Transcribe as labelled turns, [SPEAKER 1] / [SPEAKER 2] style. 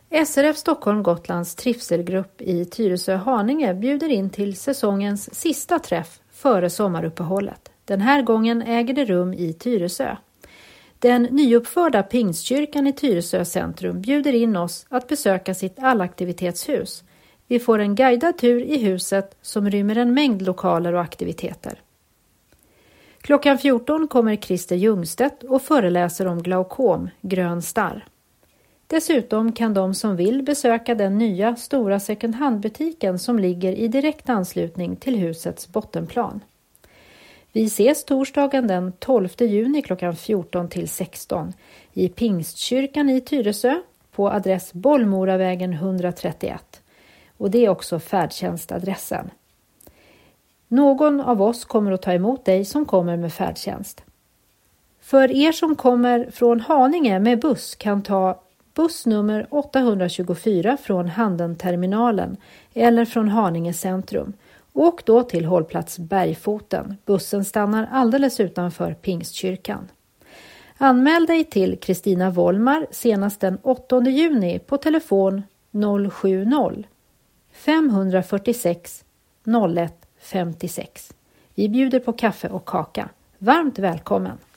[SPEAKER 1] SRF Stockholm Gotlands trivselgrupp i Tyresö-Haninge bjuder in till säsongens sista träff före sommaruppehållet. Den här gången äger det rum i Tyresö. Den nyuppförda Pingstkyrkan i Tyresö centrum bjuder in oss att besöka sitt allaktivitetshus. Vi får en guidad tur i huset som rymmer en mängd lokaler och aktiviteter. Klockan 14 kommer Christer Ljungstedt och föreläser om glaukom, grön starr. Dessutom kan de som vill besöka den nya stora second hand-butiken som ligger i direkt anslutning till husets bottenplan. Vi ses torsdagen den 12 juni klockan 14 till 16 i Pingstkyrkan i Tyresö på adress Bollmoravägen 131. Och det är också färdtjänstadressen. Någon av oss kommer att ta emot dig som kommer med färdtjänst. För er som kommer från Haninge med buss kan ta buss nummer 824 från Handenterminalen eller från Haninge centrum. Åk då till hållplats Bergfoten. Bussen stannar alldeles utanför Pingstkyrkan. Anmäl dig till Kristina Wollmar senast den 8 juni på telefon 070 546 01 56. Vi bjuder på kaffe och kaka. Varmt välkommen!